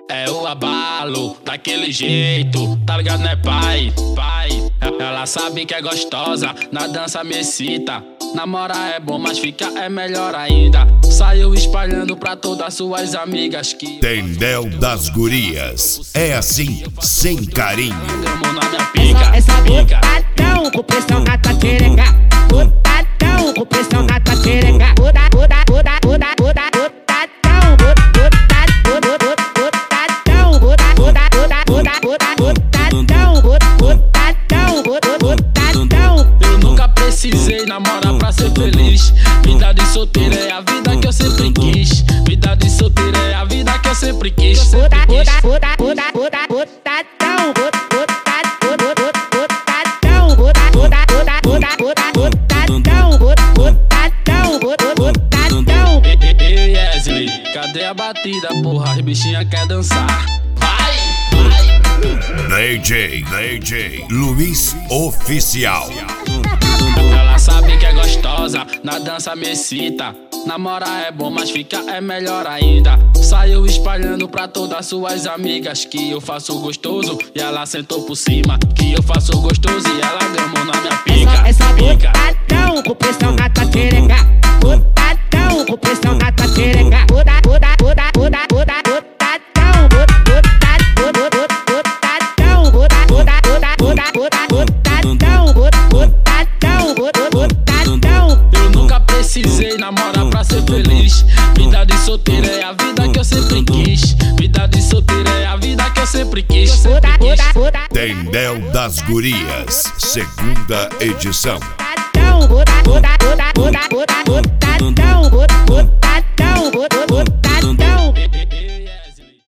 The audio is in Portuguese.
É o abalo, daquele jeito, tá ligado, né, pai? Ela sabe que é gostosa, na dança me excita. Namorar é bom, mas ficar é melhor ainda. Saiu espalhando pra todas suas amigas que Tendel das Gurias, é assim, sem carinho. Essa botadão com pressão na tua xereca. Botadão com pressão na tua xereca. Eu nunca precisei namorar pra ser feliz. Vida de solteiro é a vida que eu sempre quis. Vida de solteiro é a vida que eu sempre quis. Ei, Wesley, cadê a batida, porra? As bichinha quer dançar. DJ Luiz Oficial. Ela sabe que é gostosa, na dança me excita. Namorar é bom, mas ficar é melhor ainda. Saiu espalhando pra todas suas amigas que eu faço gostoso e ela sentou por cima. Que eu faço gostoso e ela gamou na minha pica. Essa botadão com pressão na tua xereca. Botadão com pressão na tua xereca. Eu nunca precisei namorar pra ser feliz. Vida de solteiro é a vida que eu sempre quis. Vida de solteiro é a vida que eu sempre quis. Tendel das Gurias, segunda edição. Botadão